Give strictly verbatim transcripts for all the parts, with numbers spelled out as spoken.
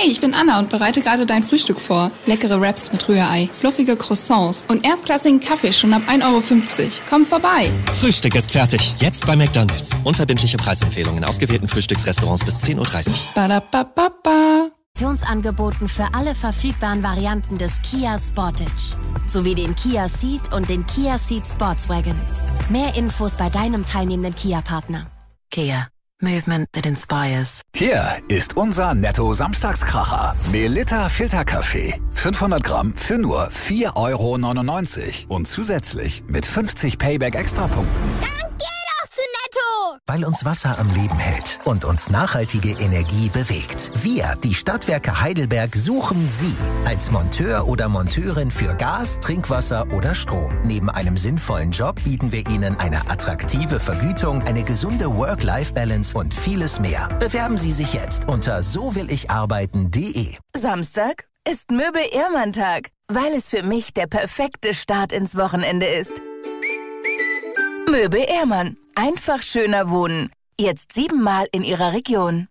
Hey, ich bin Anna und bereite gerade dein Frühstück vor. Leckere Wraps mit Rührei, fluffige Croissants und erstklassigen Kaffee schon ab ein Euro fünfzig. Komm vorbei. Frühstück ist fertig. Jetzt bei McDonald's. Unverbindliche Preisempfehlungen in ausgewählten Frühstücksrestaurants bis zehn Uhr dreißig. Badabababa. Aktionsangeboten für alle verfügbaren Varianten des Kia Sportage sowie den Kia Ceed und den Kia Ceed Sportswagen. Mehr Infos bei deinem teilnehmenden Kia-Partner. Kia. Movement that inspires. Hier ist unser Netto-Samstagskracher. Melitta Filterkaffee. fünfhundert Gramm für nur vier Euro neunundneunzig. Und zusätzlich mit fünfzig Payback-Extrapunkten. Dann geh doch zu Netto! Weil uns Wasser am Leben hält und uns nachhaltige Energie bewegt. Wir, die Stadtwerke Heidelberg, suchen Sie als Monteur oder Monteurin für Gas, Trinkwasser oder Strom. Neben einem sinnvollen Job bieten wir Ihnen eine attraktive Vergütung, eine gesunde Work-Life-Balance und vieles mehr. Bewerben Sie sich jetzt unter so will ich arbeiten punkt de. Samstag ist Möbel-Ehrmann-Tag, weil es für mich der perfekte Start ins Wochenende ist. Möbel-Ehrmann. Einfach schöner wohnen. Jetzt siebenmal in Ihrer Region.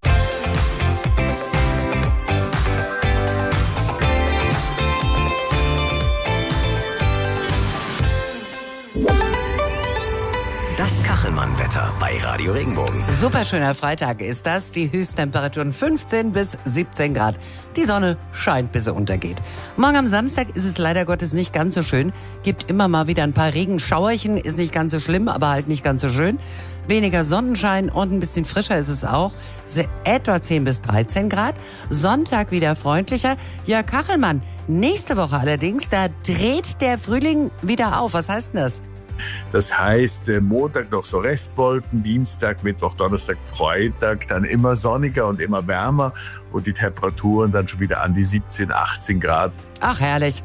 Das Kachelmann-Wetter bei Radio Regenbogen. Superschöner Freitag ist das. Die Höchsttemperaturen fünfzehn bis siebzehn Grad. Die Sonne scheint, bis sie untergeht. Morgen am Samstag ist es leider Gottes nicht ganz so schön. Gibt immer mal wieder ein paar Regenschauerchen. Ist nicht ganz so schlimm, aber halt nicht ganz so schön. Weniger Sonnenschein und ein bisschen frischer ist es auch. Etwa zehn bis dreizehn Grad. Sonntag wieder freundlicher. Jörg Kachelmann, nächste Woche allerdings, da dreht der Frühling wieder auf. Was heißt denn das? Das heißt, Montag noch so Restwolken, Dienstag, Mittwoch, Donnerstag, Freitag, dann immer sonniger und immer wärmer und die Temperaturen dann schon wieder an die siebzehn, achtzehn Grad. Ach, herrlich.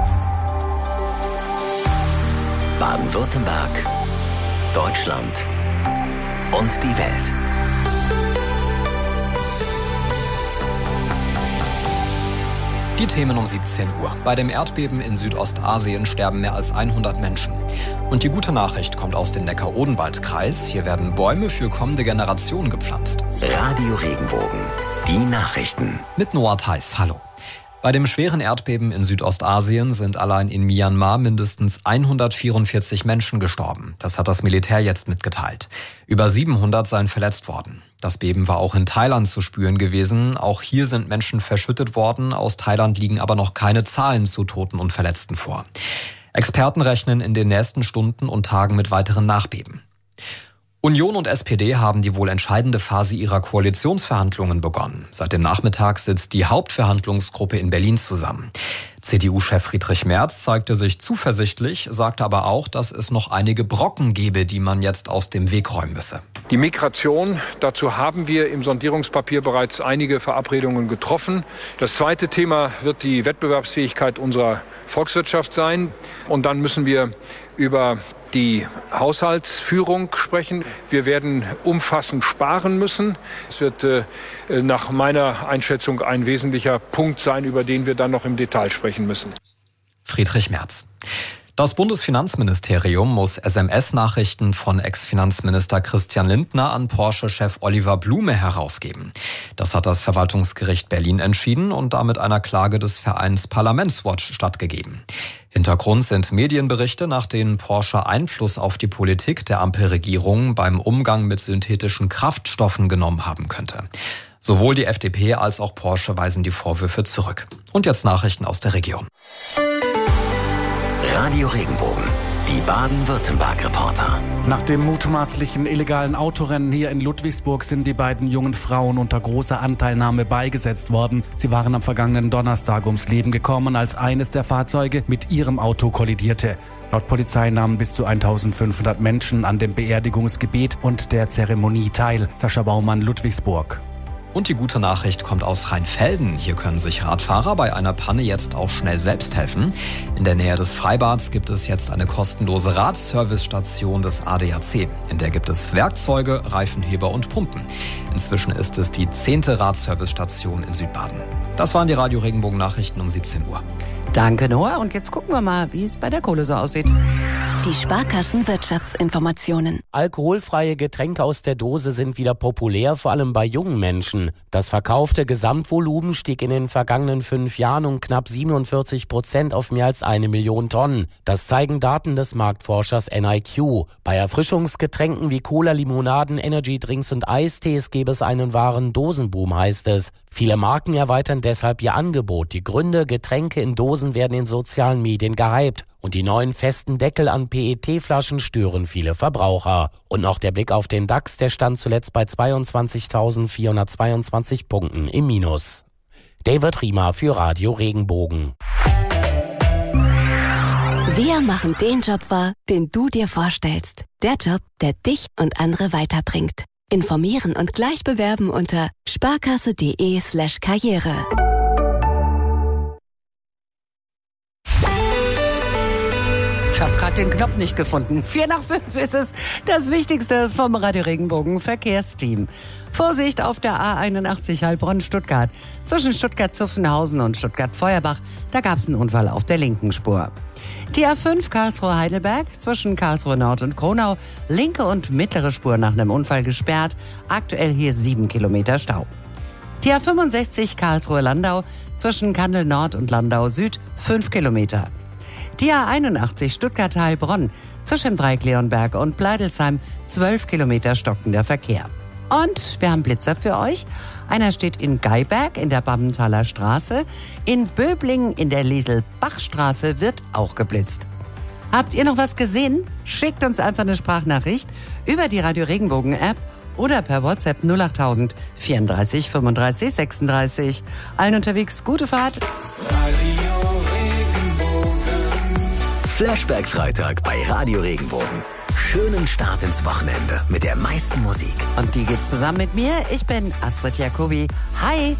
Baden-Württemberg, Deutschland und die Welt. Die Themen um siebzehn Uhr. Bei dem Erdbeben in Südostasien sterben mehr als hundert Menschen. Und die gute Nachricht kommt aus dem Neckar-Odenwald-Kreis. Hier werden Bäume für kommende Generationen gepflanzt. Radio Regenbogen. Die Nachrichten. Mit Noah Theis. Hallo. Bei dem schweren Erdbeben in Südostasien sind allein in Myanmar mindestens hundertvierundvierzig Menschen gestorben. Das hat das Militär jetzt mitgeteilt. Über siebenhundert seien verletzt worden. Das Beben war auch in Thailand zu spüren gewesen. Auch hier sind Menschen verschüttet worden. Aus Thailand liegen aber noch keine Zahlen zu Toten und Verletzten vor. Experten rechnen in den nächsten Stunden und Tagen mit weiteren Nachbeben. Union und S P D haben die wohl entscheidende Phase ihrer Koalitionsverhandlungen begonnen. Seit dem Nachmittag sitzt die Hauptverhandlungsgruppe in Berlin zusammen. C D U-Chef Friedrich Merz zeigte sich zuversichtlich, sagte aber auch, dass es noch einige Brocken gebe, die man jetzt aus dem Weg räumen müsse. Die Migration, dazu haben wir im Sondierungspapier bereits einige Verabredungen getroffen. Das zweite Thema wird die Wettbewerbsfähigkeit unserer Volkswirtschaft sein. Und dann müssen wir über die Haushaltsführung sprechen. Wir werden umfassend sparen müssen. Es wird äh, nach meiner Einschätzung ein wesentlicher Punkt sein, über den wir dann noch im Detail sprechen müssen. Friedrich Merz. Das Bundesfinanzministerium muss S M S-Nachrichten von Ex-Finanzminister Christian Lindner an Porsche-Chef Oliver Blume herausgeben. Das hat das Verwaltungsgericht Berlin entschieden und damit einer Klage des Vereins Parlamentswatch stattgegeben. Hintergrund sind Medienberichte, nach denen Porsche Einfluss auf die Politik der Ampelregierung beim Umgang mit synthetischen Kraftstoffen genommen haben könnte. Sowohl die F D P als auch Porsche weisen die Vorwürfe zurück. Und jetzt Nachrichten aus der Region. Radio Regenbogen. Die Baden-Württemberg-Reporter. Nach dem mutmaßlichen illegalen Autorennen hier in Ludwigsburg sind die beiden jungen Frauen unter großer Anteilnahme beigesetzt worden. Sie waren am vergangenen Donnerstag ums Leben gekommen, als eines der Fahrzeuge mit ihrem Auto kollidierte. Laut Polizei nahmen bis zu eintausendfünfhundert Menschen an dem Beerdigungsgebet und der Zeremonie teil. Sascha Baumann, Ludwigsburg. Und die gute Nachricht kommt aus Rheinfelden. Hier können sich Radfahrer bei einer Panne jetzt auch schnell selbst helfen. In der Nähe des Freibads gibt es jetzt eine kostenlose Radservicestation des A D A C. In der gibt es Werkzeuge, Reifenheber und Pumpen. Inzwischen ist es die zehnte Radservicestation in Südbaden. Das waren die Radio Regenbogen Nachrichten um siebzehn Uhr. Danke, Noah. Und jetzt gucken wir mal, wie es bei der Kohle so aussieht. Die Sparkassen-Wirtschaftsinformationen. Alkoholfreie Getränke aus der Dose sind wieder populär, vor allem bei jungen Menschen. Das verkaufte Gesamtvolumen stieg in den vergangenen fünf Jahren um knapp siebenundvierzig Prozent auf mehr als eine Million Tonnen. Das zeigen Daten des Marktforschers N I Q. Bei Erfrischungsgetränken wie Cola, Limonaden, Energydrinks und Eistees gäbe es einen wahren Dosenboom, heißt es. Viele Marken erweitern deshalb ihr Angebot. Die Gründe, Getränke in Dosen werden in sozialen Medien gehypt. Und die neuen festen Deckel an P E T-Flaschen stören viele Verbraucher. Und noch der Blick auf den DAX, der stand zuletzt bei zweiundzwanzigtausendvierhundertzweiundzwanzig Punkten im Minus. David Riemer für Radio Regenbogen. Wir machen den Job wahr, den du dir vorstellst. Der Job, der dich und andere weiterbringt. Informieren und gleich bewerben unter sparkasse.de slash Karriere. Ich habe gerade den Knopf nicht gefunden. Vier nach fünf ist es. Das Wichtigste vom Radio Regenbogen Verkehrsteam. Vorsicht auf der A einundachtzig Heilbronn-Stuttgart. Zwischen Stuttgart-Zuffenhausen und Stuttgart-Feuerbach, da gab es einen Unfall auf der linken Spur. Die A fünf Karlsruhe-Heidelberg zwischen Karlsruhe Nord und Kronau, linke und mittlere Spur nach einem Unfall gesperrt. Aktuell hier sieben Kilometer Stau. Die A fünfundsechzig Karlsruhe-Landau zwischen Kandel Nord und Landau Süd, fünf Kilometer. Die A einundachtzig Stuttgart-Heilbronn zwischen Dreieck-Leonberg und Bleidelsheim, zwölf Kilometer stockender Verkehr. Und wir haben Blitzer für euch. Einer steht in Geiberg in der Bammentaler Straße. In Böblingen in der Liesel-Bach-Straße wird auch geblitzt. Habt ihr noch was gesehen? Schickt uns einfach eine Sprachnachricht über die Radio Regenbogen-App oder per WhatsApp null achttausend vierunddreißig fünfunddreißig sechsunddreißig. Allen unterwegs gute Fahrt. Flashback Freitag bei Radio Regenbogen. Schönen Start ins Wochenende mit der meisten Musik. Und die geht zusammen mit mir. Ich bin Astrid Jacobi. Hi!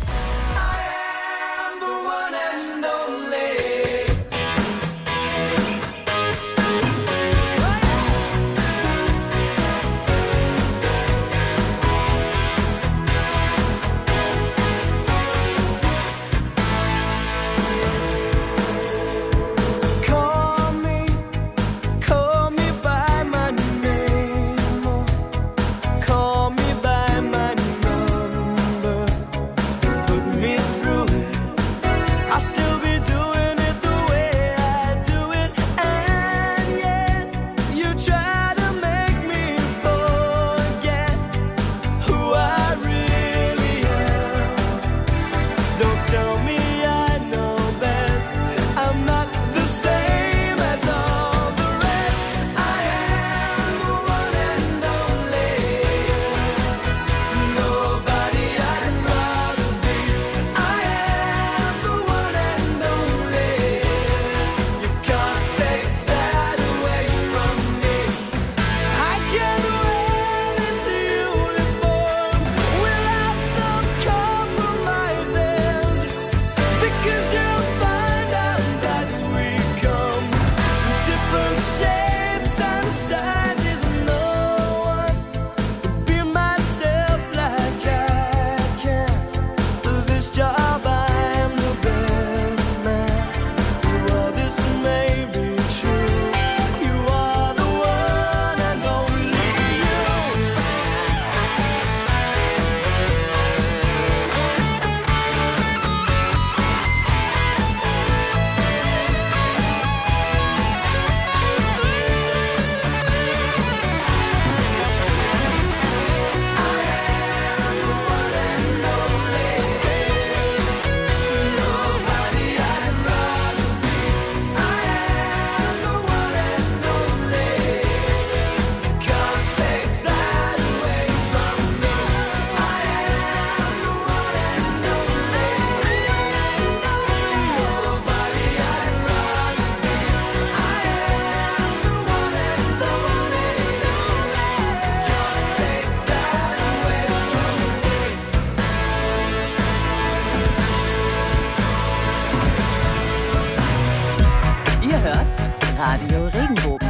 Radio Regenbogen.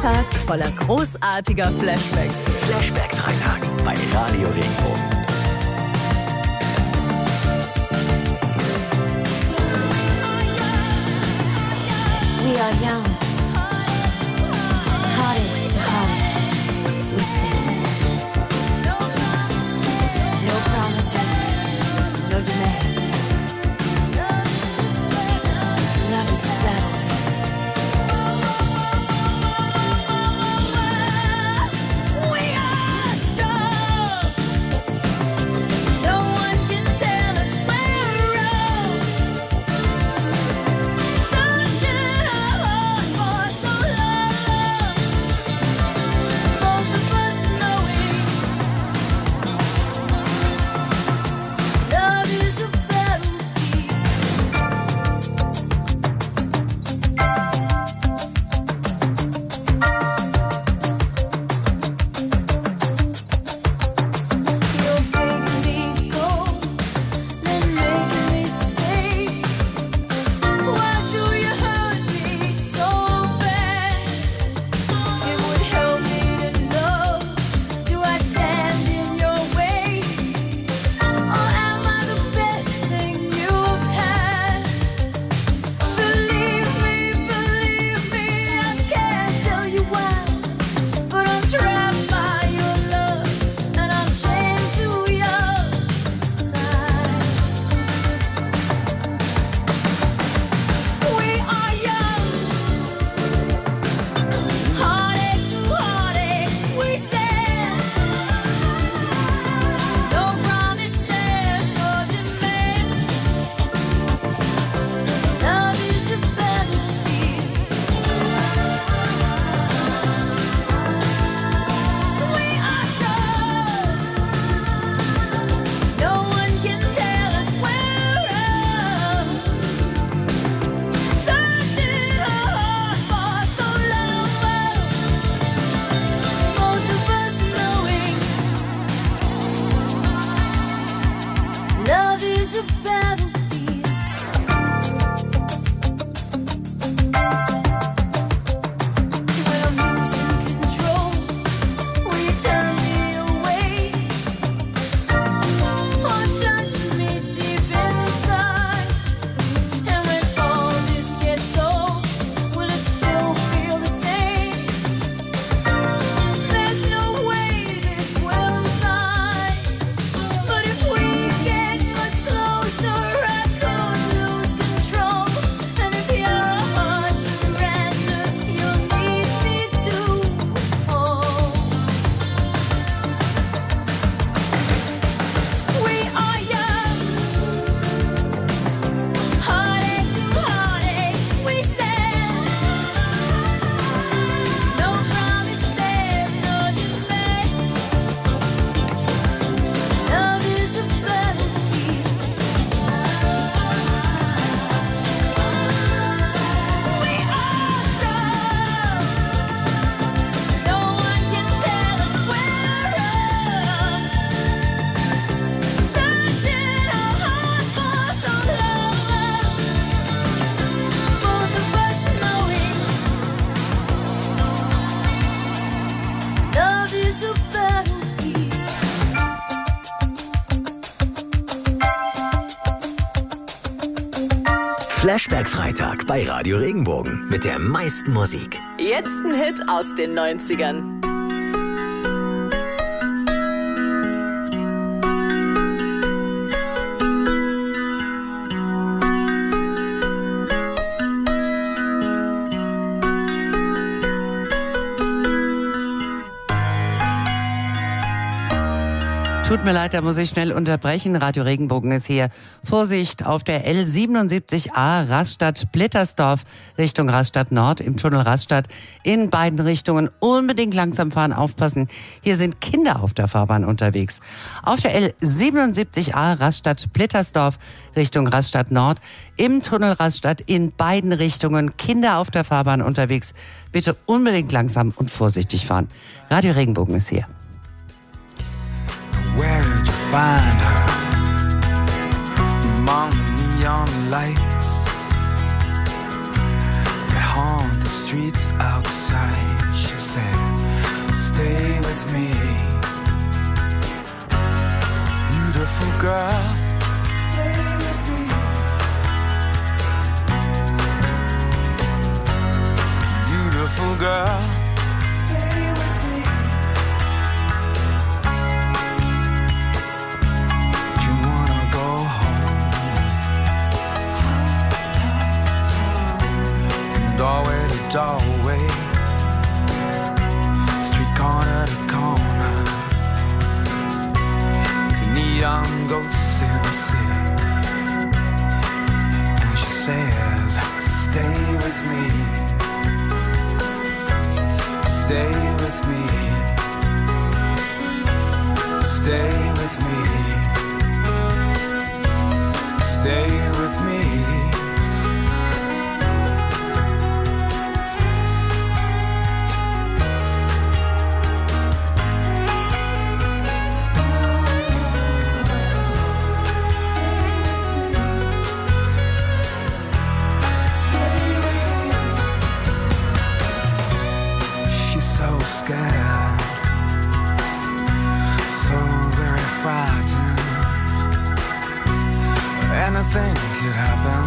Freitag voller großartiger Flashbacks. Flashback-Freitag bei Radio Regenbogen. We are young, heartache to heartache, we stand. No promises, no demands. Love is a battlefield. We are strong. No one can tell us we're wrong. Searching our hearts for so long. Both of us knowing love is a battlefield. You're breaking me cold, then making me stay. Why do you hurt me so bad? It would help me to know. Do I stand in your way, or am I the best thing you've had? Believe me, believe me, I can't tell you why, but I'm trapped by your love, and I'm chained to your side. We are young, heartache to heartache, we stand. No promises, no demands. Love is a battlefield. We are strong. No one can tell us we're wrong. Searching our hearts for so long. Both of us knowing love is a battlefield. When I'm losing control, will you turn me away, or touch me deep inside? And when all this gets old, will it still feel the same? There's no way this will die, but if we get much closer, I could lose control. And if your heart surrenders, you'll need me to hold. We are young, heartache to heartache, we stand. No promises, no demands. Love is a battlefield. We are strong. No one can tell us we're wrong. Searching our hearts for so long. Both of us knowing love is a battlefield. Flashback-Freitag bei Radio Regenbogen mit der meisten Musik. Jetzt ein Hit aus den neunzigern. Tut mir leid, da muss ich schnell unterbrechen. Radio Regenbogen ist hier. Vorsicht auf der L siebenundsiebzig A Rastatt-Blittersdorf Richtung Rastatt Nord im Tunnel Rastatt. In beiden Richtungen unbedingt langsam fahren, aufpassen. Hier sind Kinder auf der Fahrbahn unterwegs. Auf der L siebenundsiebzig A Rastatt-Blittersdorf Richtung Rastatt Nord im Tunnel Rastatt in beiden Richtungen Kinder auf der Fahrbahn unterwegs. Bitte unbedingt langsam und vorsichtig fahren. Radio Regenbogen ist hier. Where'd you find her? Among the neon lights that haunt the streets outside. She's says, stay with me. Beautiful girl, stay with me. Beautiful girl, stay with me. Do you wanna go home? From doorway to doorway, street corner to corner, neon ghosts in the city. And she says, stay with me. Stay with me. Stay with me. Stay with me. So scared, so very frightened. Anything could happen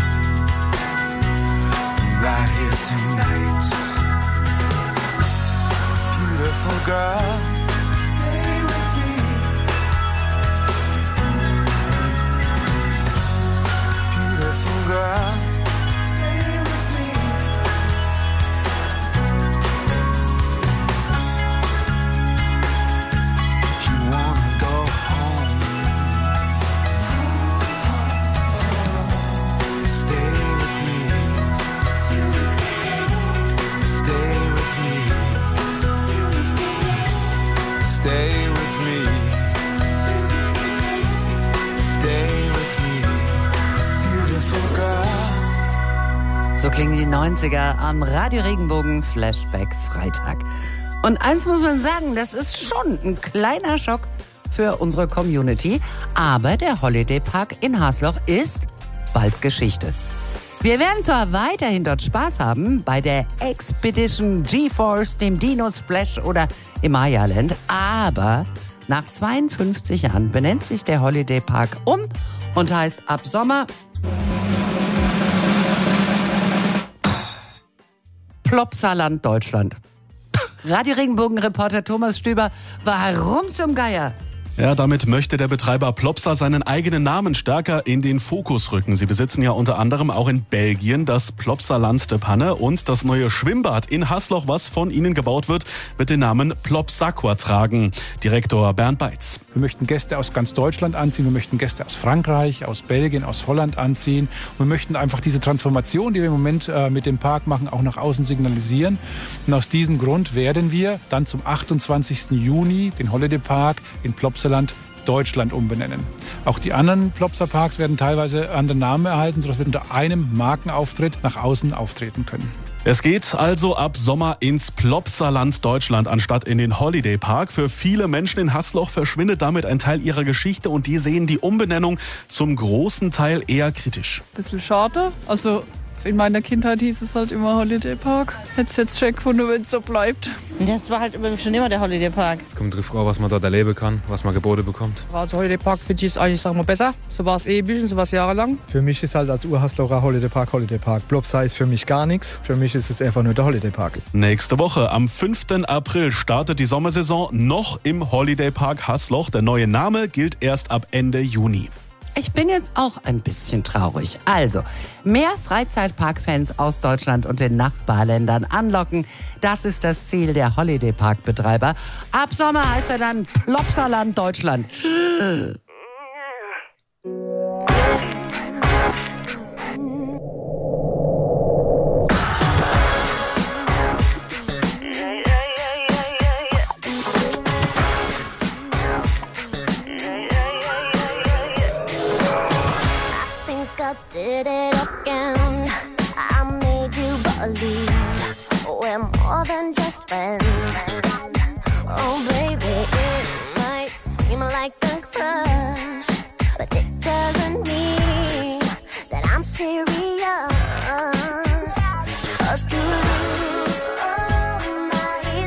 right here tonight. Beautiful girl, stay with me. Beautiful girl, stay with me. Stay with me. Stay with me. Beautiful girl. So klingen die neunziger am Radio Regenbogen Flashback Freitag. Und eins muss man sagen, das ist schon ein kleiner Schock für unsere Community. Aber der Holiday Park in Hasloch ist bald Geschichte. Wir werden zwar weiterhin dort Spaß haben bei der Expedition GeForce, dem Dino Splash oder im Maya Land, aber nach zweiundfünfzig Jahren benennt sich der Holiday Park um und heißt ab Sommer Plopsaland Deutschland. Radio Regenbogen-Reporter Thomas Stüber, warum zum Geier? Ja, damit möchte der Betreiber Plopsa seinen eigenen Namen stärker in den Fokus rücken. Sie besitzen ja unter anderem auch in Belgien das Plopsaland de Panne und das neue Schwimmbad in Hasloch, was von ihnen gebaut wird, wird den Namen Plopsaqua tragen. Direktor Bernd Beitz. Wir möchten Gäste aus ganz Deutschland anziehen, wir möchten Gäste aus Frankreich, aus Belgien, aus Holland anziehen. Und wir möchten einfach diese Transformation, die wir im Moment äh, mit dem Park machen, auch nach außen signalisieren. Und aus diesem Grund werden wir dann zum achtundzwanzigsten Juni den Holiday Park in Plopsaland Deutschland umbenennen. Auch die anderen Plopsa-Parks werden teilweise andere Namen erhalten, sodass wir unter einem Markenauftritt nach außen auftreten können. Es geht also ab Sommer ins Plopsaland Deutschland anstatt in den Holiday Park. Für viele Menschen in Hasloch verschwindet damit ein Teil ihrer Geschichte und die sehen die Umbenennung zum großen Teil eher kritisch. Bisschen schade. Also in meiner Kindheit hieß es halt immer Holiday Park. Hätte es jetzt schon gefunden, wenn es so bleibt. Das war halt schon immer der Holiday Park. Es kommt darauf an, was man dort erleben kann, was man geboten bekommt. Also Holiday Park finde ich es eigentlich, sagen wir, besser. So war es ewig und so war es jahrelang. Für mich ist halt als Urhaslocher Holiday Park Holiday Park. Plopsa ist für mich gar nichts. Für mich ist es einfach nur der Holiday Park. Nächste Woche, am fünften April, startet die Sommersaison noch im Holiday Park Hasloch. Der neue Name gilt erst ab Ende Juni. Ich bin jetzt auch ein bisschen traurig. Also, mehr Freizeitpark-Fans aus Deutschland und den Nachbarländern anlocken, das ist das Ziel der Holiday Park-Betreiber. Ab Sommer heißt er dann Plopsaland Deutschland. Did it again. I made you believe we're more than just friends. Oh baby, it might seem like a crush, but it doesn't mean that I'm serious. 'Cause to lose all my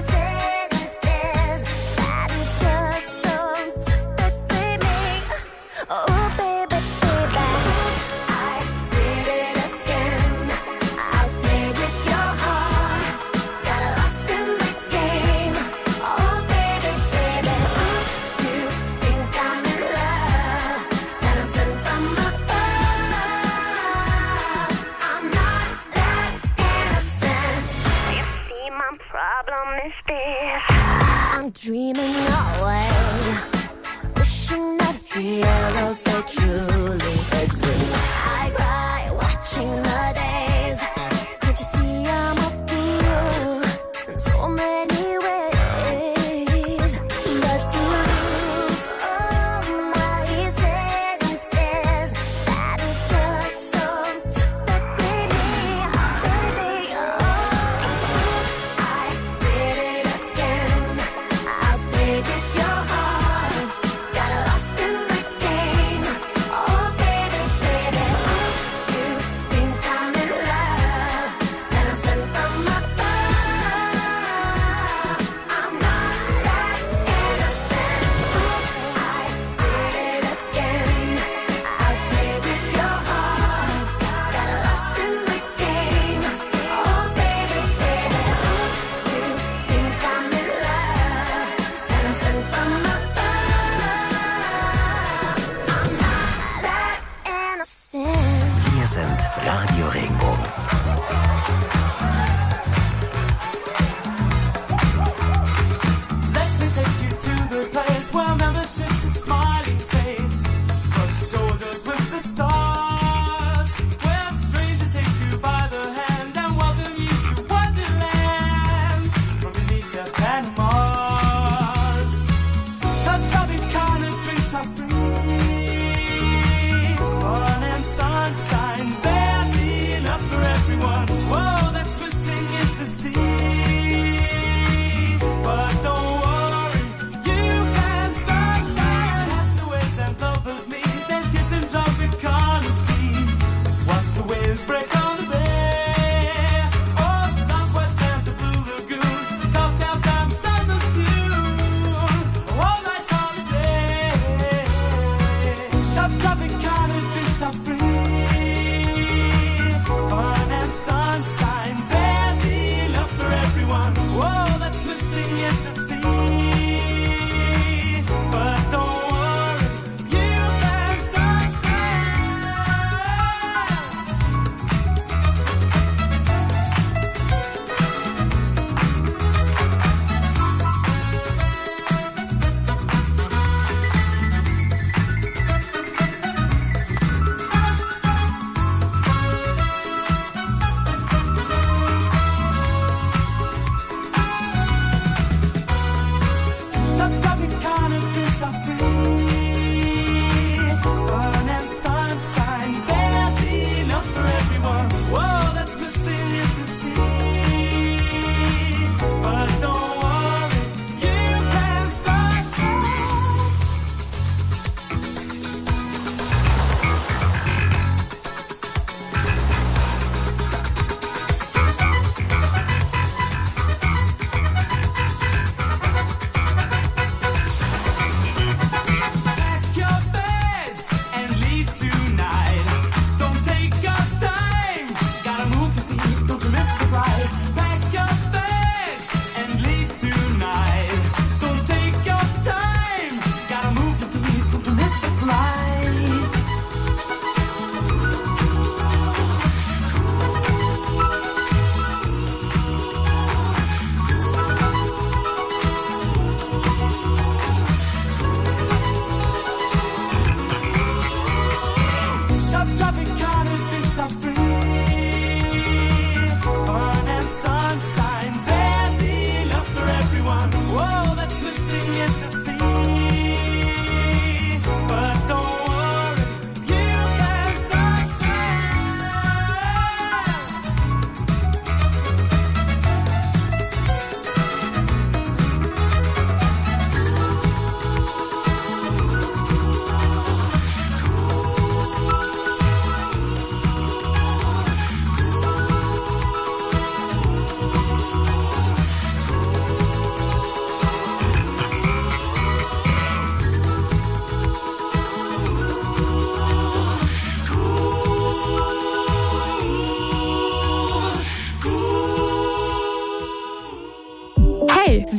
I'm dreaming away, wishing that heroes they truly exist. I cry watching the days. Can't you see I'm a fool in so many ways? But to lose all my senses, that is just so typically me, baby. Oh, I did it again. I played with your heart, got lost in the game. Oh, baby, baby, you think I'm in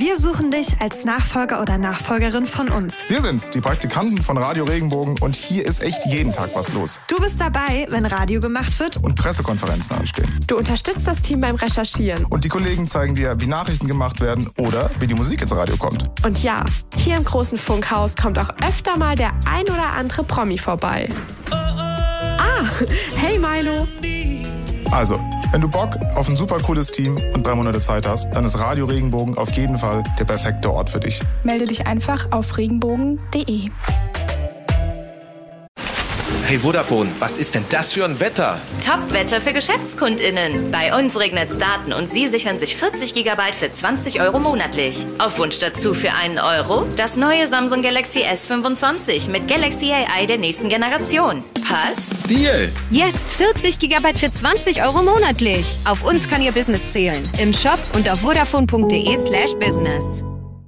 Wir suchen dich als Nachfolger oder Nachfolgerin von uns. Wir sind's, die Praktikanten von Radio Regenbogen, und hier ist echt jeden Tag was los. Du bist dabei, wenn Radio gemacht wird Und Pressekonferenzen anstehen. Du unterstützt das Team beim Recherchieren. Und die Kollegen zeigen dir, wie Nachrichten gemacht werden oder wie die Musik ins Radio kommt. Und ja, hier im großen Funkhaus kommt auch öfter mal der ein oder andere Promi vorbei. Ah, hey Milo. Also, wenn du Bock auf ein super cooles Team und drei Monate Zeit hast, dann ist Radio Regenbogen auf jeden Fall der perfekte Ort für dich. Melde dich einfach auf regenbogen punkt de. Hey Vodafone, was ist denn das für ein Wetter? Top-Wetter für GeschäftskundInnen. Bei uns regnet's Daten und Sie sichern sich vierzig Gigabyte für zwanzig Euro monatlich. Auf Wunsch dazu für einen Euro das neue Samsung Galaxy S fünfundzwanzig mit Galaxy A I der nächsten Generation. Passt? Deal! Jetzt vierzig Gigabyte für zwanzig Euro monatlich. Auf uns kann Ihr Business zählen. Im Shop und auf vodafone punkt de slash business.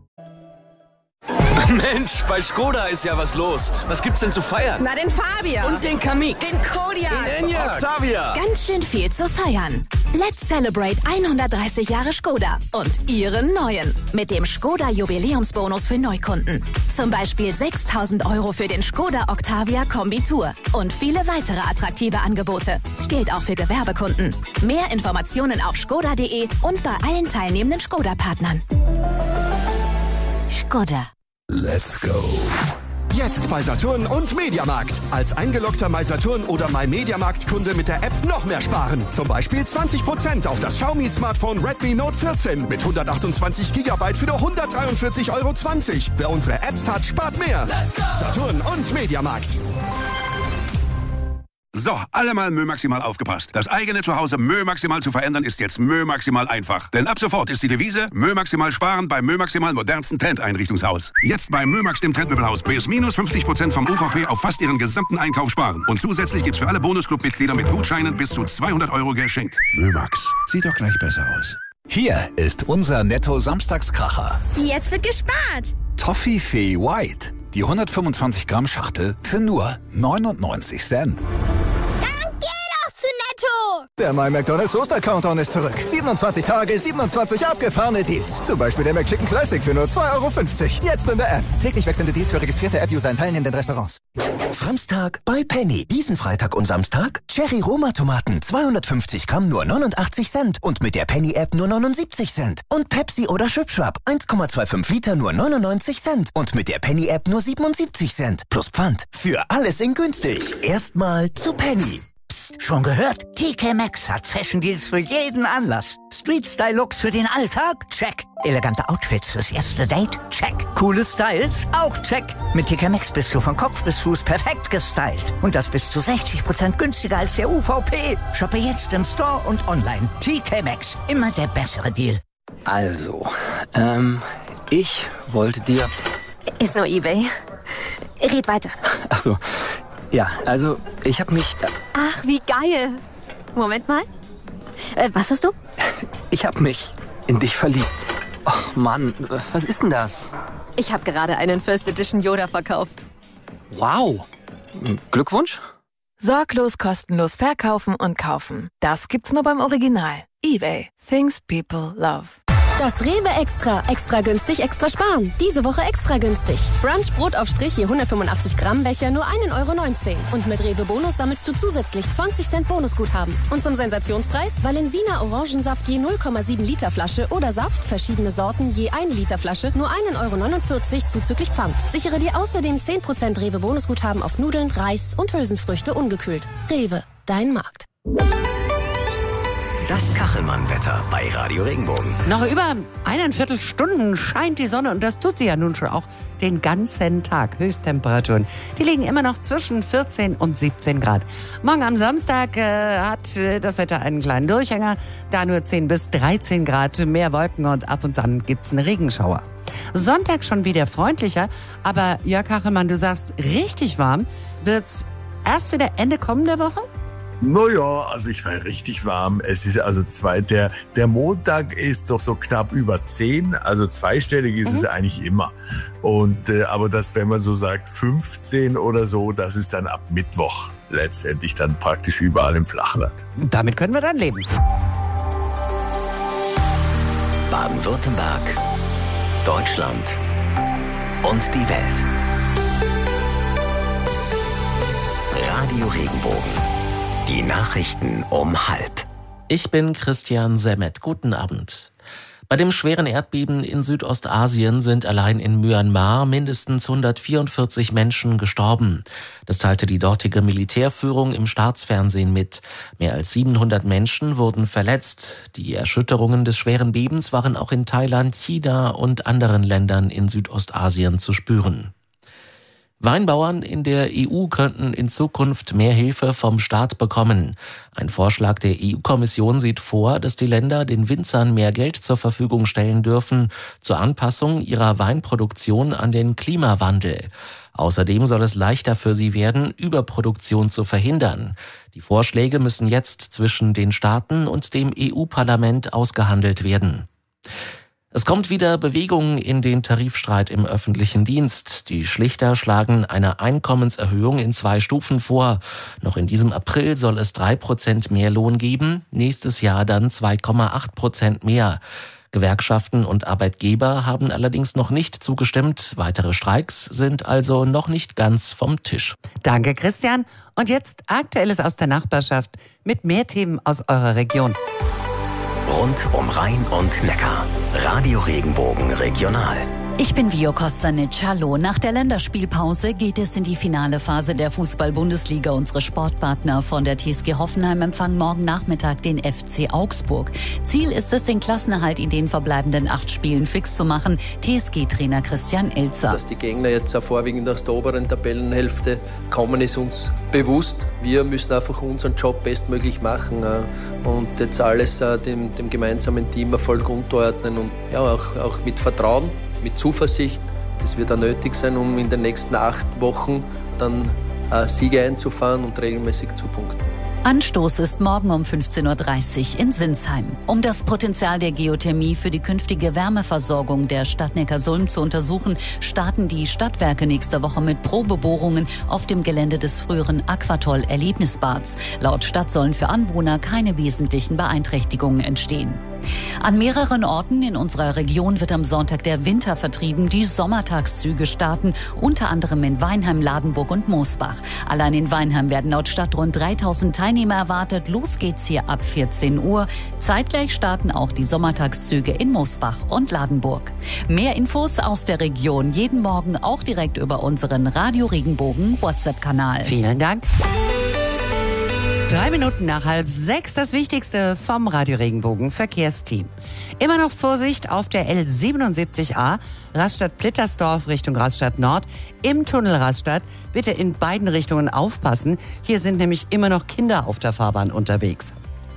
Mensch, bei Skoda ist ja was los. Was gibt's denn zu feiern? Na, den Fabia. Und den Kamiq. Den Kodiaq. Den Enyaq. Octavia. Ganz schön viel zu feiern. Let's celebrate hundertdreißig Jahre Skoda und Ihren neuen. Mit dem Skoda Jubiläumsbonus für Neukunden. Zum Beispiel sechstausend Euro für den Skoda Octavia Kombi-Tour. Und viele weitere attraktive Angebote. Gilt auch für Gewerbekunden. Mehr Informationen auf skoda punkt de und bei allen teilnehmenden Skoda-Partnern. Skoda. Let's go. Jetzt bei Saturn und Mediamarkt. Als eingeloggter MySaturn oder MyMediamarkt-Kunde mit der App noch mehr sparen. Zum Beispiel zwanzig Prozent auf das Xiaomi-Smartphone Redmi Note vierzehn mit hundertachtundzwanzig Gigabyte für nur hundertdreiundvierzig Euro zwanzig. Wer unsere Apps hat, spart mehr. Saturn und Mediamarkt. So, alle mal Mö Maximal aufgepasst. Das eigene Zuhause Mö Maximal zu verändern ist jetzt Mö Maximal einfach. Denn ab sofort ist die Devise Mö Maximal sparen beim Mö Maximal modernsten Trend-Einrichtungshaus. Jetzt bei Mö Max, dem Trendmöbelhaus, bis minus fünfzig Prozent vom U V P auf fast ihren gesamten Einkauf sparen. Und zusätzlich gibt's für alle Bonusclub-Mitglieder mit Gutscheinen bis zu zweihundert Euro geschenkt. Mö Max, sieht doch gleich besser aus. Hier ist unser Netto-Samstagskracher. Jetzt wird gespart. Toffifee White. Die hundertfünfundzwanzig Gramm Schachtel für nur neunundneunzig Cent. Der My McDonald's Oster-Countdown ist zurück. siebenundzwanzig Tage, siebenundzwanzig abgefahrene Deals. Zum Beispiel der McChicken Classic für nur zwei Euro fünfzig. Jetzt in der App. Täglich wechselnde Deals für registrierte App-User in teilnehmenden Restaurants. Samstag bei Penny. Diesen Freitag und Samstag Cherry-Roma-Tomaten. zweihundertfünfzig Gramm nur neunundachtzig Cent. Und mit der Penny-App nur neunundsiebzig Cent. Und Pepsi oder Schwipschwap. eins Komma fünfundzwanzig Liter nur neunundneunzig Cent. Und mit der Penny-App nur siebenundsiebzig Cent. Plus Pfand. Für alles in günstig. Erstmal zu Penny. Schon gehört? T K Maxx hat Fashion Deals für jeden Anlass. Street-Style-Looks für den Alltag? Check. Elegante Outfits fürs erste Date? Check. Coole Styles? Auch check. Mit T K Maxx bist du von Kopf bis Fuß perfekt gestylt. Und das bis zu sechzig Prozent günstiger als der U V P. Shoppe jetzt im Store und online. T K Maxx. Immer der bessere Deal. Also, ähm, ich wollte dir... Ist nur eBay. Red weiter. Ach so. Ja, also ich habe mich... Äh, Ach, wie geil. Moment mal. Äh, was hast du? Ich habe mich in dich verliebt. Och Mann, was ist denn das? Ich habe gerade einen First Edition Yoda verkauft. Wow. Glückwunsch. Sorglos kostenlos verkaufen und kaufen. Das gibt's nur beim Original. eBay. Things people love. Das Rewe Extra. Extra günstig, extra sparen. Diese Woche extra günstig. Brunch Brotaufstrich je hundertfünfundachtzig Gramm Becher nur ein Euro neunzehn. Und mit Rewe Bonus sammelst du zusätzlich zwanzig Cent Bonusguthaben. Und zum Sensationspreis Valensina Orangensaft je null Komma sieben Liter Flasche oder Saft, verschiedene Sorten je ein Liter Flasche, nur ein Euro neunundvierzig zuzüglich Pfand. Sichere dir außerdem zehn Prozent Rewe Bonusguthaben auf Nudeln, Reis und Hülsenfrüchte ungekühlt. Rewe, dein Markt. Das Kachelmann-Wetter bei Radio Regenbogen. Noch über eineinviertel Stunden scheint die Sonne und das tut sie ja nun schon auch den ganzen Tag. Höchsttemperaturen, die liegen immer noch zwischen vierzehn und siebzehn Grad. Morgen am Samstag äh, hat äh, das Wetter einen kleinen Durchhänger, da nur zehn bis dreizehn Grad, mehr Wolken und ab und an gibt's einen Regenschauer. Sonntag schon wieder freundlicher, aber Jörg Kachelmann, du sagst, richtig warm wird's erst wieder Ende kommender Woche? Naja, also ich war richtig warm. Es ist also zwei, der, der Montag ist doch so knapp über zehn, also zweistellig ist mhm. es eigentlich immer. Und, äh, aber das, wenn man so sagt, fünfzehn oder so, das ist dann ab Mittwoch letztendlich dann praktisch überall im Flachland. Damit können wir dann leben. Baden-Württemberg Deutschland und die Welt. Radio Regenbogen. Die Nachrichten um halb. Ich bin Christian Semmet. Guten Abend. Bei dem schweren Erdbeben in Südostasien sind allein in Myanmar mindestens hundertvierundvierzig Menschen gestorben. Das teilte die dortige Militärführung im Staatsfernsehen mit. Mehr als siebenhundert Menschen wurden verletzt. Die Erschütterungen des schweren Bebens waren auch in Thailand, China und anderen Ländern in Südostasien zu spüren. Weinbauern in der E U könnten in Zukunft mehr Hilfe vom Staat bekommen. Ein Vorschlag der E U-Kommission sieht vor, dass die Länder den Winzern mehr Geld zur Verfügung stellen dürfen zur Anpassung ihrer Weinproduktion an den Klimawandel. Außerdem soll es leichter für sie werden, Überproduktion zu verhindern. Die Vorschläge müssen jetzt zwischen den Staaten und dem E U-Parlament ausgehandelt werden. Es kommt wieder Bewegung in den Tarifstreit im öffentlichen Dienst. Die Schlichter schlagen eine Einkommenserhöhung in zwei Stufen vor. Noch in diesem April soll es drei Prozent mehr Lohn geben, nächstes Jahr dann zwei Komma acht Prozent mehr. Gewerkschaften und Arbeitgeber haben allerdings noch nicht zugestimmt. Weitere Streiks sind also noch nicht ganz vom Tisch. Danke, Christian. Und jetzt Aktuelles aus der Nachbarschaft mit mehr Themen aus eurer Region. Rund um Rhein und Neckar. Radio Regenbogen Regional. Ich bin Vio Kostanic. Hallo. Nach der Länderspielpause geht es in die finale Phase der Fußball-Bundesliga. Unsere Sportpartner von der T S G Hoffenheim empfangen morgen Nachmittag den F C Augsburg. Ziel ist es, den Klassenerhalt in den verbleibenden acht Spielen fix zu machen. T S G-Trainer Christian Elzer. Dass die Gegner jetzt vorwiegend aus der oberen Tabellenhälfte kommen, ist uns bewusst. Wir müssen einfach unseren Job bestmöglich machen und jetzt alles dem, dem gemeinsamen Teamerfolg unterordnen und ja, auch, auch mit Vertrauen, mit Zuversicht. Das wird auch nötig sein, um in den nächsten acht Wochen dann äh, Siege einzufahren und regelmäßig zu punkten. Anstoß ist morgen um fünfzehn Uhr dreißig in Sinsheim. Um das Potenzial der Geothermie für die künftige Wärmeversorgung der Stadt Neckarsulm zu untersuchen, starten die Stadtwerke nächste Woche mit Probebohrungen auf dem Gelände des früheren Aquatoll-Erlebnisbads. Laut Stadt sollen für Anwohner keine wesentlichen Beeinträchtigungen entstehen. An mehreren Orten in unserer Region wird am Sonntag der Winter vertrieben. Die Sommertagszüge starten, unter anderem in Weinheim, Ladenburg und Moosbach. Allein in Weinheim werden laut Stadt rund dreitausend Teilnehmer erwartet. Los geht's hier ab vierzehn Uhr. Zeitgleich starten auch die Sommertagszüge in Moosbach und Ladenburg. Mehr Infos aus der Region jeden Morgen auch direkt über unseren Radio Regenbogen WhatsApp-Kanal. Vielen Dank. Drei Minuten nach halb sechs, das Wichtigste vom Radio Regenbogen Verkehrsteam. Immer noch Vorsicht auf der L siebenundsiebzig A, Rastatt-Plittersdorf Richtung Rastatt Nord, im Tunnel Rastatt. Bitte in beiden Richtungen aufpassen. Hier sind nämlich immer noch Kinder auf der Fahrbahn unterwegs.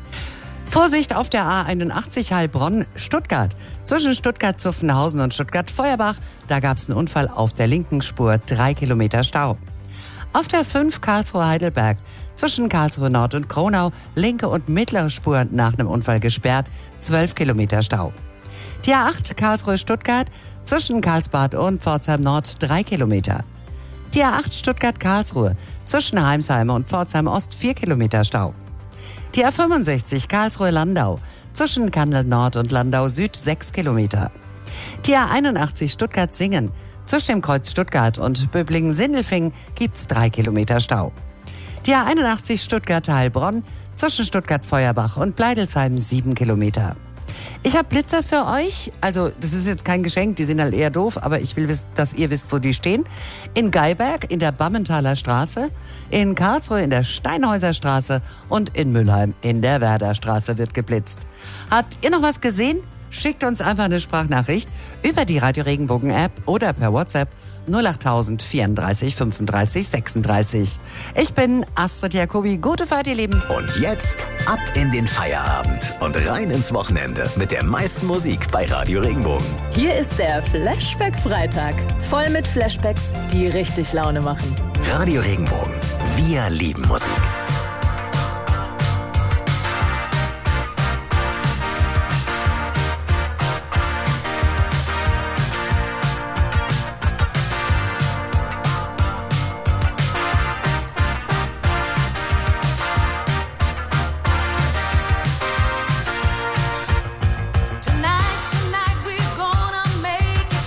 Vorsicht auf der A einundachtzig Heilbronn-Stuttgart. Zwischen Stuttgart-Zuffenhausen und Stuttgart-Feuerbach, da gab es einen Unfall auf der linken Spur, drei Kilometer Stau. Auf der fünf Karlsruhe-Heidelberg. Zwischen Karlsruhe Nord und Kronau, linke und mittlere Spur nach einem Unfall gesperrt, zwölf Kilometer Stau. Die A acht Karlsruhe-Stuttgart, zwischen Karlsbad und Pforzheim Nord, drei Kilometer. Die A acht Stuttgart-Karlsruhe, zwischen Heimsheim und Pforzheim Ost, vier Kilometer Stau. Die A fünfundsechzig Karlsruhe-Landau, zwischen Kandel Nord und Landau Süd, sechs Kilometer. Die A einundachtzig Stuttgart-Singen, zwischen dem Kreuz Stuttgart und Böblingen-Sindelfingen gibt's drei Kilometer Stau. Die A einundachtzig Stuttgart-Heilbronn, zwischen Stuttgart-Feuerbach und Bleidelsheim sieben Kilometer. Ich habe Blitzer für euch, also das ist jetzt kein Geschenk, die sind halt eher doof, aber ich will, dass ihr wisst, wo die stehen. In Geiberg in der Bammenthaler Straße, in Karlsruhe in der Steinhäuser Straße und in Mülheim in der Werder Straße wird geblitzt. Habt ihr noch was gesehen? Schickt uns einfach eine Sprachnachricht über die Radio Regenbogen App oder per WhatsApp null acht null null vierunddreißig fünfunddreißig sechsunddreißig. Ich bin Astrid Jacobi. Gute Fahrt, ihr Lieben. Und jetzt ab in den Feierabend und rein ins Wochenende mit der meisten Musik bei Radio Regenbogen. Hier ist der Flashback-Freitag. Voll mit Flashbacks, die richtig Laune machen. Radio Regenbogen. Wir lieben Musik. Tonight's the night we're gonna make it.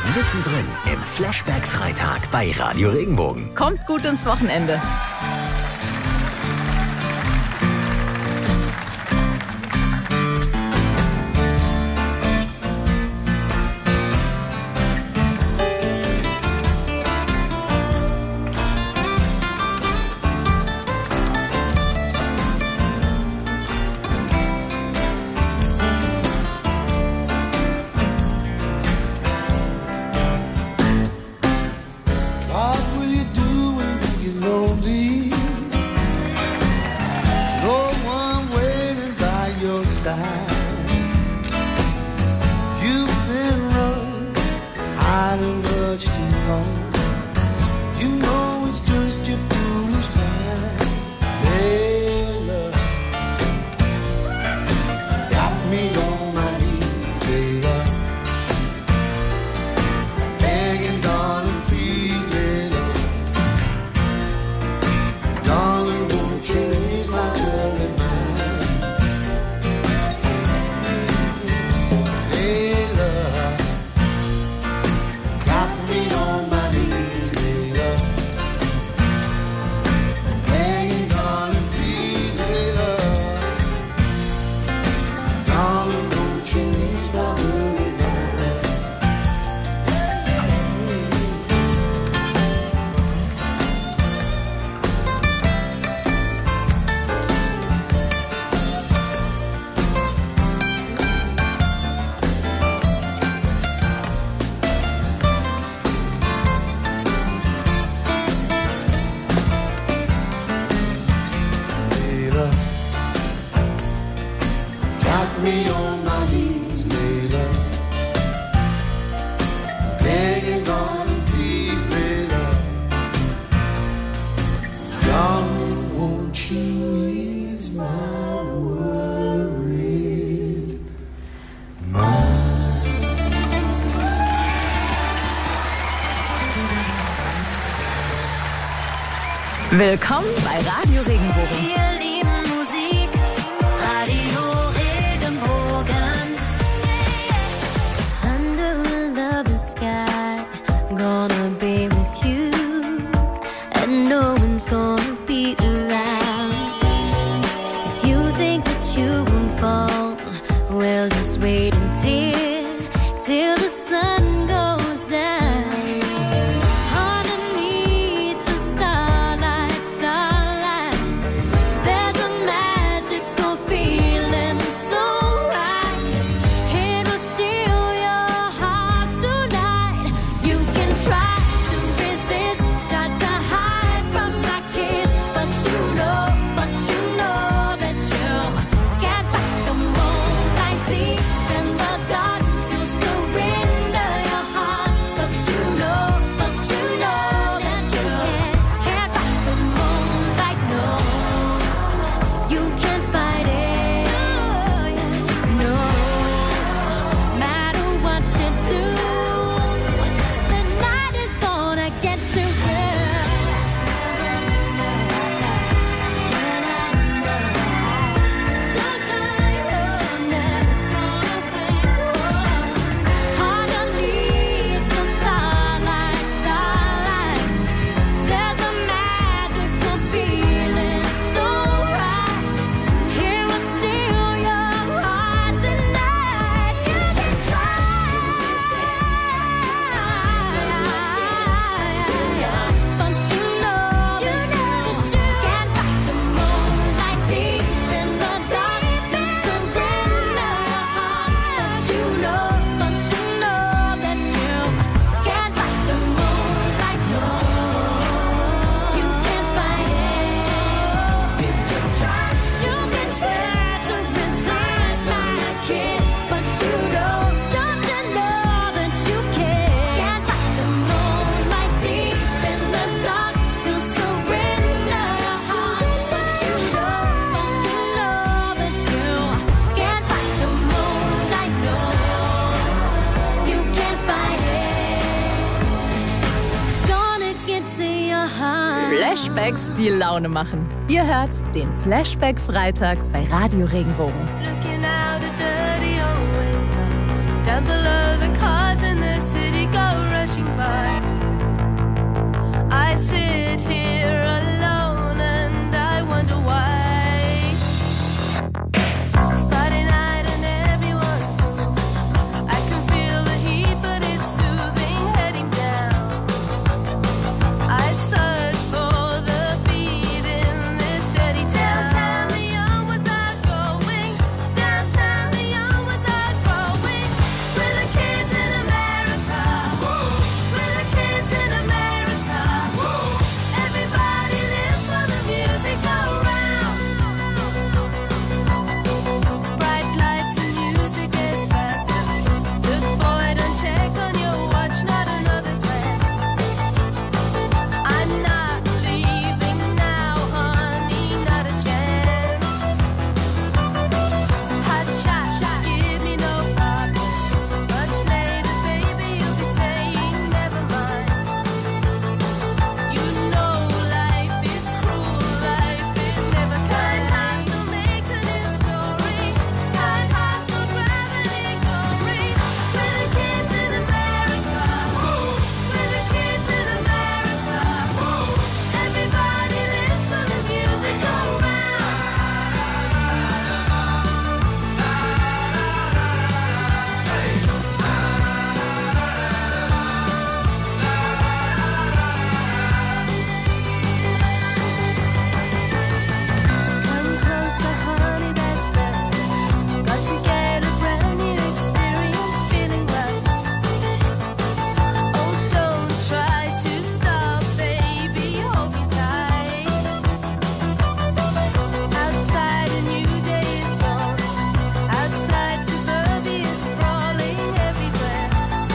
Mittendrin im Flashback-Freitag bei Radio Regenbogen. Kommt gut ins Wochenende. Willkommen bei Radio Regenbogen. Wir lieben Musik, Radio Regenbogen. Under the sky, gonna be with you, and no one's gonna be around. If you think that you won't fall, well, just wait until, till the sun goes down. Flashbacks, die Laune machen. Ihr hört den Flashback Freitag bei Radio Regenbogen. Looking out a dirty old window, down below the cars in the city go sit here alone and I wonder why. Friday night and everyone's moved. I can feel the heat, but it's soothing heading down. I search for the beat in this steady town. Downtown, the young ones are going. Downtown, the young ones are growing. We're the kids in America. We're the kids in America. Everybody lives for the music around. Bright lights and music gets faster. Look, boy, don't check on your watch, not another glance. I'm not leaving now, honey, not a chance. Hot shot, shot, give me no problems. Much later, baby, you'll be saying never mind. You know life is cruel, life is never kind. Hearts don't make a new story. Kind hearts don't gravity glory. We're the kids in America. We're the kids in America. Everybody lives for the music around. Come closer, honey, that's better. Got to get a brand new experience, feeling right. Oh, don't try to stop, baby, hold me tight. Outside a new day is born. Outside suburbia is sprawling everywhere.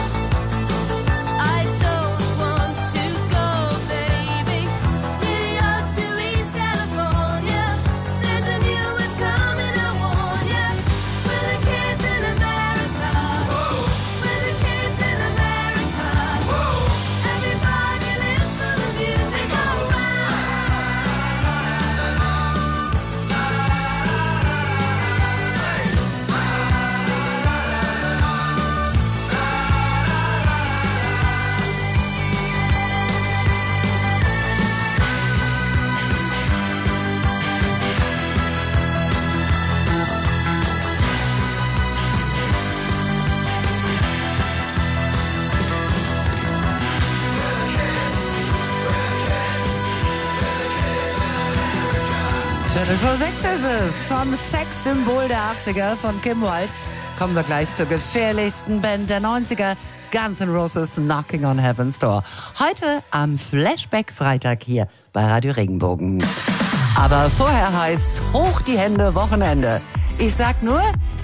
I don't want to go, baby. New York to East California. There's a new wave coming, I warn ya. We're the kids in America. We're the kids in America. Everybody lives for the music around. Viertel vor sechs ist es. Vom Sexsymbol der achtziger von Kim Wilde kommen wir gleich zur gefährlichsten Band der neunziger. Guns N' Roses, Knocking on Heaven's Door. Heute am Flashback-Freitag hier bei Radio Regenbogen. Aber vorher heißt's hoch die Hände, Wochenende. Ich sag nur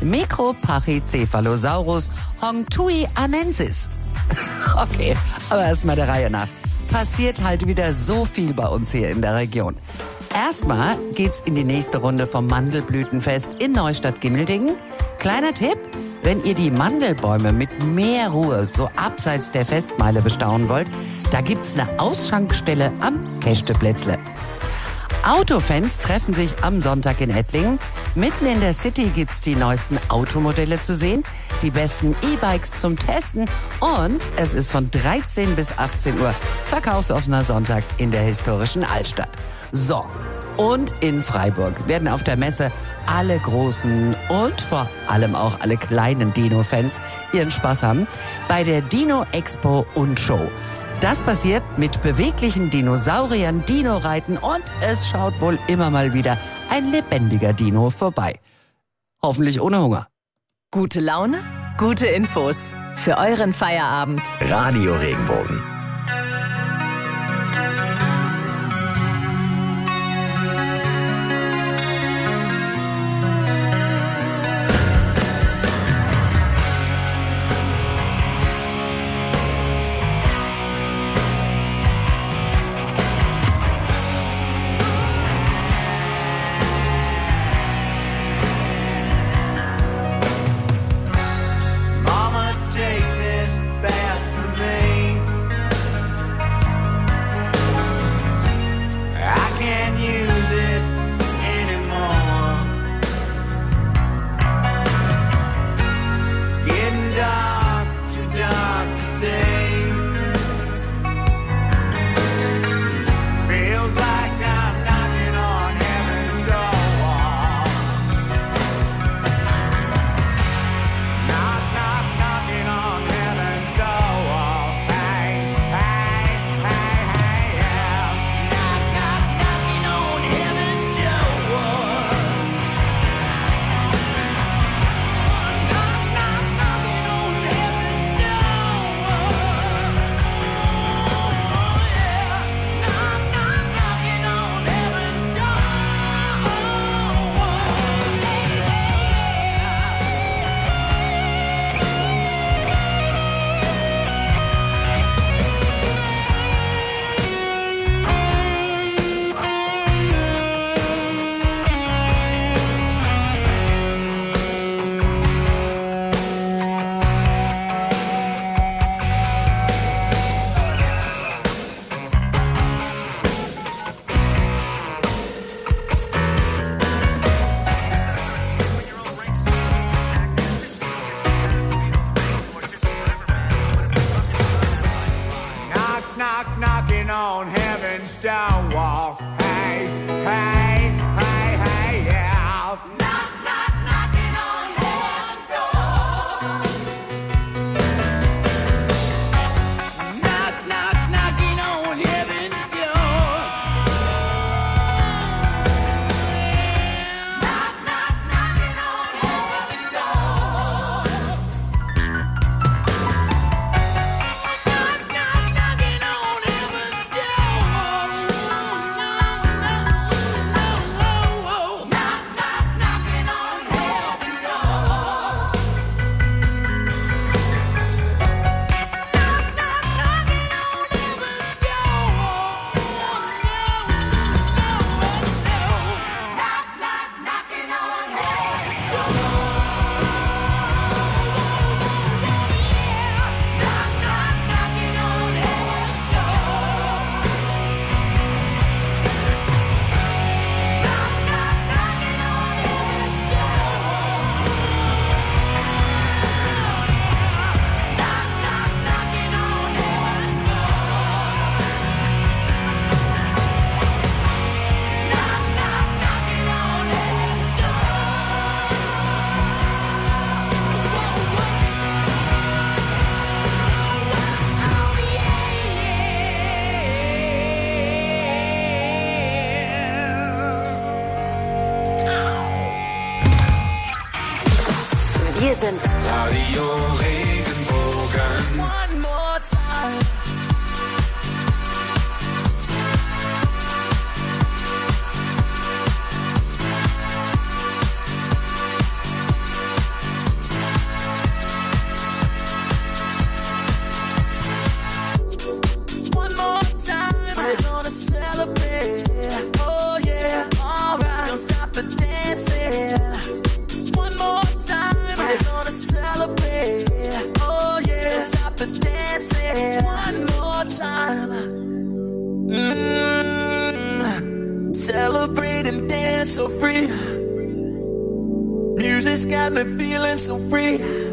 Micropachycephalosaurus hongtui anensis. Okay, aber erstmal der Reihe nach. Passiert halt wieder so viel bei uns hier in der Region. Erstmal geht's in die nächste Runde vom Mandelblütenfest in Neustadt-Gimmeldingen. Kleiner Tipp, wenn ihr die Mandelbäume mit mehr Ruhe so abseits der Festmeile bestaunen wollt, da gibt's eine Ausschankstelle am Kästeplätzle. Autofans treffen sich am Sonntag in Ettlingen. Mitten in der City gibt's die neuesten Automodelle zu sehen, die besten E-Bikes zum Testen und es ist von dreizehn bis achtzehn Uhr verkaufsoffener Sonntag in der historischen Altstadt. So, und in Freiburg werden auf der Messe alle großen und vor allem auch alle kleinen Dino-Fans ihren Spaß haben bei der Dino Expo und Show. Das passiert mit beweglichen Dinosauriern, Dino-Reiten und es schaut wohl immer mal wieder ein lebendiger Dino vorbei. Hoffentlich ohne Hunger. Gute Laune, gute Infos für euren Feierabend. Radio Regenbogen. Mama, take this badge from me. Wir sind Radio Regenbogen. One more time. One more time. We're gonna celebrate. Oh yeah, alright. Don't stop the dancing. One more time. We're gonna celebrate. Oh yeah, don't stop the dancing. One more time. Mm. Celebrate and dance so free. Music's got me feeling so free.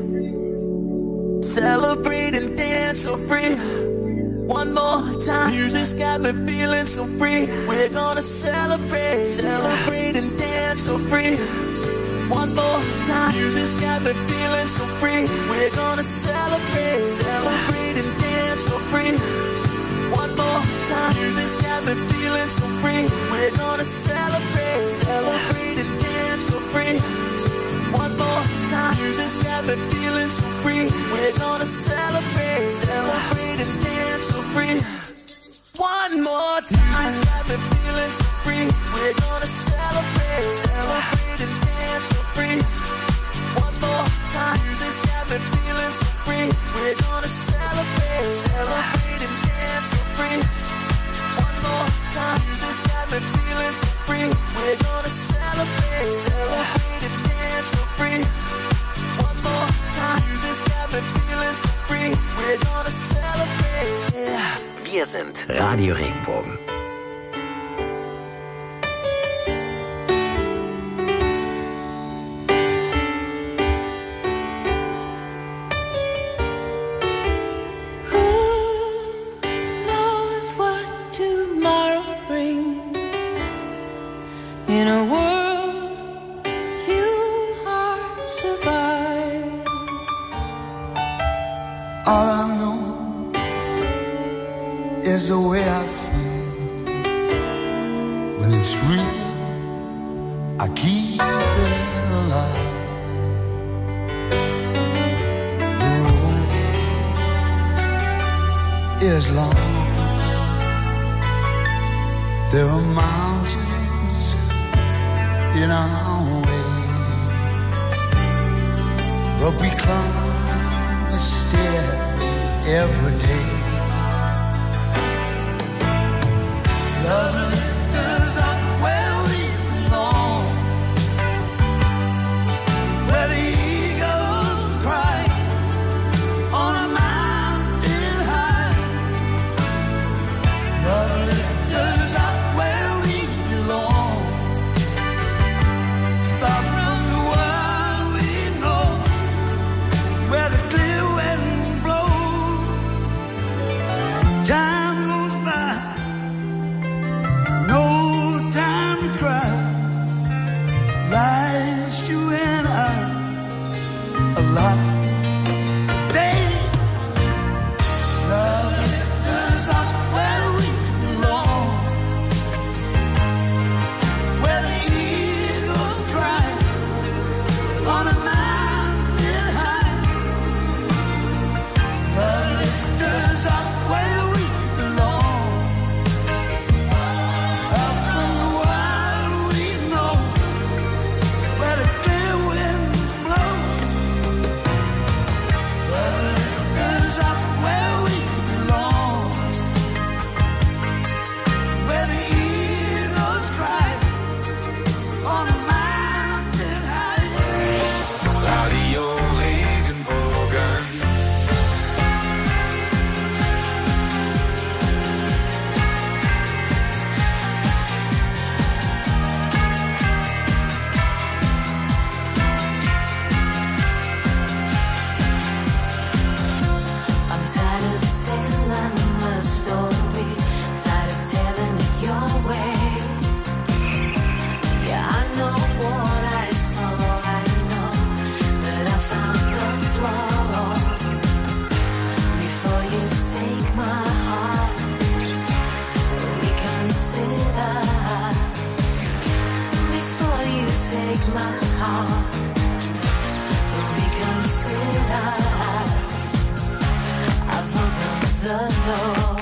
Celebrate and dance so free. One more time. Music's got me feeling so free. We're gonna celebrate, celebrate and dance so free. One more time. Music's got me feeling so free. We're gonna celebrate, celebrate and dance so free. One more time. Music's got me feeling so free. We're gonna celebrate, celebrate and dance so free. One more time. Music's got me feeling so free. We're gonna celebrate, celebrate and dance so free. One more time. Music's got me feeling so free. We're gonna celebrate, celebrate and dance so free. One more time. Music's got me feeling so free. We're gonna celebrate, celebrate and dance so free. One more time. Music's got me feeling so free. We're gonna celebrate, celebrate and dance so free. One more time. Music's got me feeling so free. We're gonna celebrate. Wir sind Radio Regenbogen. Knows what tomorrow brings. In a world few hearts survive. All I know is the way I feel. When it's real, I keep it alive. The road is long. There are mountains in our way, but we climb a stair every day. Love lifts us up where we belong, where the eagles cry on a mountain high. Love lifts us up where we belong, far from the world we know, where the clear wind blows. Time goes by, no time to cry. Life's you and I alive. Day, love lifts us up where we belong, where the eagles cry on a mountain high. Love lifts us up where we belong, up from the wild we know, where the clear winds blow. Love lifts us up where we belong, where the eagles cry on a mountain high. Radio Regenbogen. I'm tired of telling the story, tired of telling it your way. Yeah, I know what I saw, I know that I found the flaw. Before you take my heart, reconsider. Before you take my heart, reconsider. door.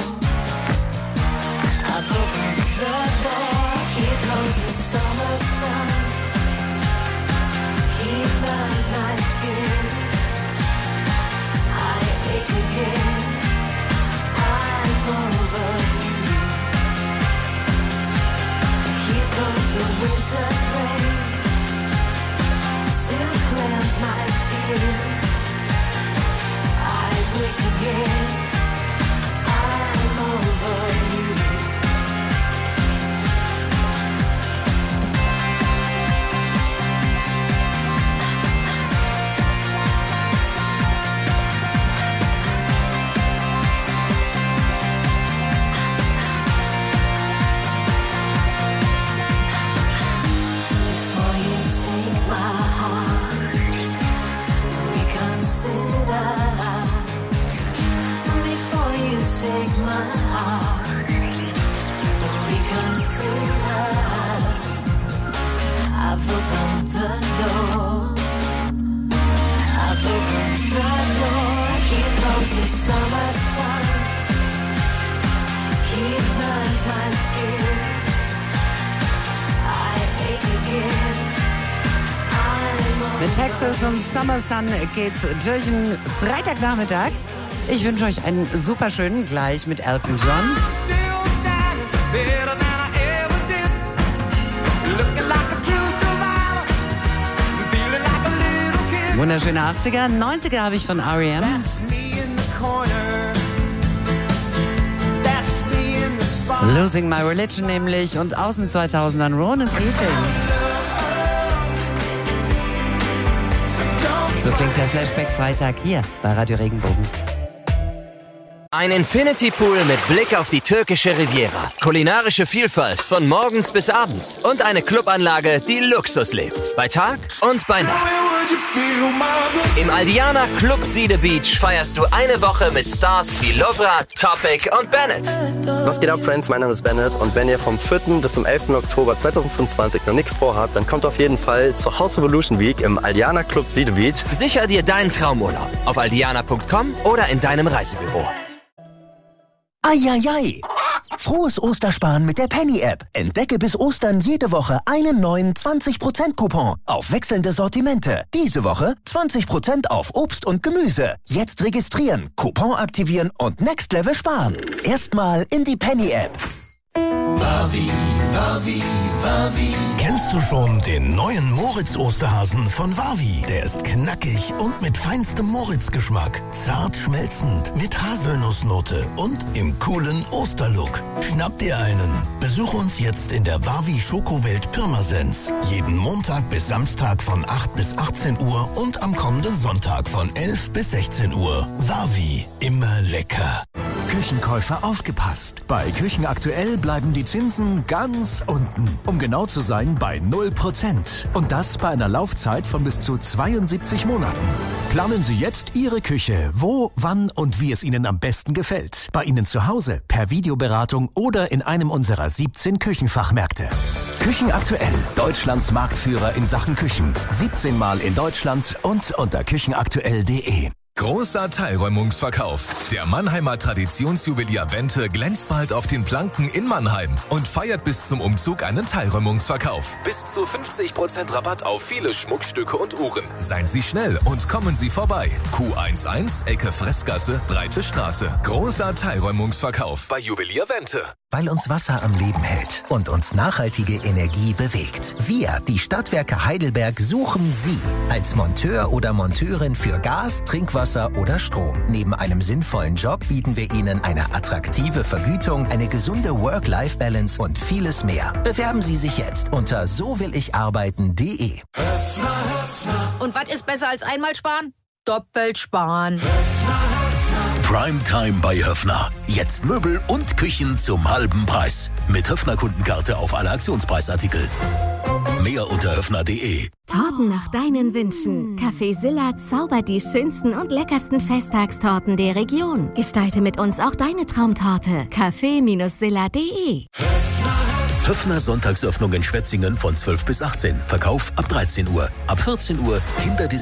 I've opened the door. Here comes the summer sun. He burns my skin. I ache again. I'm over you. Here comes the winter's rain to cleanse my skin. I wake again. I'm over you. Before you take my heart, reconsider. Before you take my heart, reconsider. I've opened the door. I've opened the door. Here comes the summer sun. He burns my skin. I ache again. I'm Mit Texas und Summer Sun geht's durch den Freitagnachmittag. Ich wünsche euch einen super schönen gleich mit Elton John. Wunderschöne achtziger, neunziger habe ich von R E M. Losing My Religion nämlich und aus den zweitausendern Ronan Keating. So klingt der Flashback-Freitag hier bei Radio Regenbogen. Ein Infinity Pool mit Blick auf die türkische Riviera. Kulinarische Vielfalt von morgens bis abends. Und eine Clubanlage, die Luxus lebt. Bei Tag und bei Nacht. Im Aldiana Club Siede Beach feierst du eine Woche mit Stars wie Lovra, Topic und Bennett. Was geht ab, Friends? Mein Name ist Bennett und wenn ihr vom vierten bis zum elften Oktober zweitausendfünfundzwanzig noch nichts vorhabt, dann kommt auf jeden Fall zur House Evolution Week im Aldiana Club Siede Beach. Sicher dir deinen Traumurlaub auf aldiana punkt com oder in deinem Reisebüro. Eieiei! Frohes Ostersparen mit der Penny-App. Entdecke bis Ostern jede Woche einen neuen zwanzig Prozent Coupon auf wechselnde Sortimente. Diese Woche zwanzig Prozent auf Obst und Gemüse. Jetzt registrieren, Coupon aktivieren und Next Level sparen. Erstmal in die Penny-App. Wavi, Wavi, Wavi. Kennst du schon den neuen Moritz-Osterhasen von Wavi? Der ist knackig und mit feinstem Moritz-Geschmack. Zart schmelzend, mit Haselnussnote und im coolen Osterlook. Schnapp dir einen. Besuch uns jetzt in der Wavi Schokowelt Pirmasens. Jeden Montag bis Samstag von acht bis achtzehn Uhr und am kommenden Sonntag von elf bis sechzehn Uhr. Wavi, immer lecker. Küchenkäufer aufgepasst. Bei Küchenaktuell bleiben die Zinsen ganz unten. Um genau zu sein, bei null Prozent. Und das bei einer Laufzeit von bis zu zweiundsiebzig Monaten. Planen Sie jetzt Ihre Küche, wo, wann und wie es Ihnen am besten gefällt. Bei Ihnen zu Hause, per Videoberatung oder in einem unserer siebzehn Küchenfachmärkte. Küchenaktuell, Deutschlands Marktführer in Sachen Küchen. siebzehn Mal in Deutschland und unter küchenaktuell punkt de. Großer Teilräumungsverkauf. Der Mannheimer Traditionsjuwelier Wente glänzt bald auf den Planken in Mannheim und feiert bis zum Umzug einen Teilräumungsverkauf. Bis zu fünfzig Prozent Rabatt auf viele Schmuckstücke und Uhren. Seien Sie schnell und kommen Sie vorbei. Q elf, Ecke Fressgasse, Breite Straße. Großer Teilräumungsverkauf bei Juwelier Wente. Weil uns Wasser am Leben hält und uns nachhaltige Energie bewegt. Wir, die Stadtwerke Heidelberg, suchen Sie als Monteur oder Monteurin für Gas, Trinkwasser oder Strom. Neben einem sinnvollen Job bieten wir Ihnen eine attraktive Vergütung, eine gesunde Work-Life-Balance und vieles mehr. Bewerben Sie sich jetzt unter so will ich arbeiten punkt de. Und was ist besser als einmal sparen? Doppelt sparen. Primetime bei Höffner. Jetzt Möbel und Küchen zum halben Preis. Mit Höffner-Kundenkarte auf alle Aktionspreisartikel. Mehr unter höffner punkt de. Torten nach deinen Wünschen. Café Silla zaubert die schönsten und leckersten Festtagstorten der Region. Gestalte mit uns auch deine Traumtorte. café Silla punkt de. Höffner Sonntagsöffnung in Schwetzingen von zwölf bis achtzehn. Verkauf ab dreizehn Uhr. Ab vierzehn Uhr Kinderdisney.